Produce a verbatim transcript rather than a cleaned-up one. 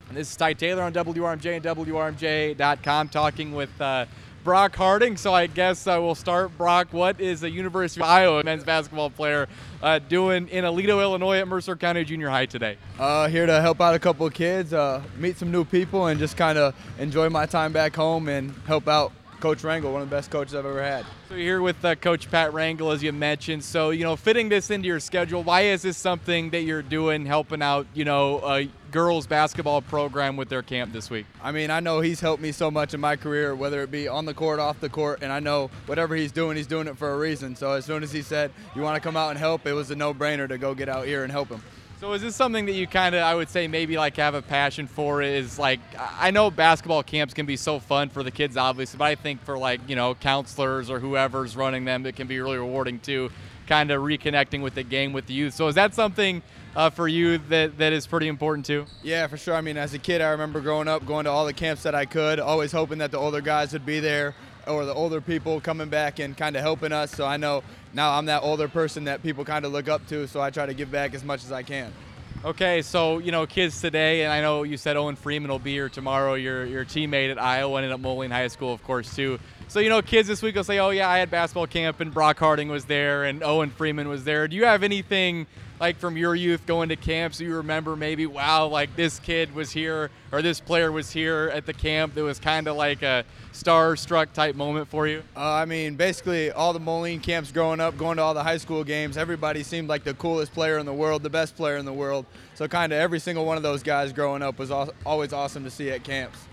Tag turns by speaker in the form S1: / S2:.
S1: This is Ty Taylor on W R M J and W R M J dot com talking with uh, Brock Harding. So I guess uh, we'll start. Brock, what is a University of Iowa men's basketball player uh, doing in Aledo, Illinois at Mercer County Junior High today?
S2: Uh, here to help out a couple of kids, uh, meet some new people, and just kind of enjoy my time back home and help out Coach Rangel, one of the best coaches I've ever had.
S1: So you're here with uh, Coach Pat Rangel, as you mentioned. So, you know, fitting this into your schedule, why is this something that you're doing, helping out, you know, a girls basketball program with their camp this week?
S2: I mean, I know he's helped me so much in my career, whether it be on the court, off the court, and I know whatever he's doing, he's doing it for a reason. So as soon as he said, you want to come out and help, it was a no-brainer to go get out here and help him.
S1: So is this something that you kind of, I would say, maybe like have a passion for? Is like, I know basketball camps can be so fun for the kids, obviously, but I think for like, you know, counselors or whoever's running them, it can be really rewarding too, kind of reconnecting with the game with the youth. So is that something uh, for you that, that is pretty important too?
S2: Yeah, for sure. I mean, as a kid, I remember growing up, going to all the camps that I could, always hoping that the older guys would be there, or the older people coming back and kind of helping us. So I know now I'm that older person that people kind of look up to, so I try to give back as much as I can.
S1: Okay, so, you know, kids today, and I know you said Owen Freeman will be here tomorrow, your your teammate at Iowa and at Moline High School, of course, too. So, you know, kids this week will say, oh, yeah, I had basketball camp, and Brock Harding was there, and Owen Freeman was there. Do you have anything, like, from your youth going to camps you remember maybe, wow, like this kid was here or this player was here at the camp that was kind of like a star-struck type moment for you?
S2: Uh, I mean, basically all the Moline camps growing up, going to all the high school games, everybody seemed like the coolest player in the world, the best player in the world. So kind of every single one of those guys growing up was al- always awesome to see at camps.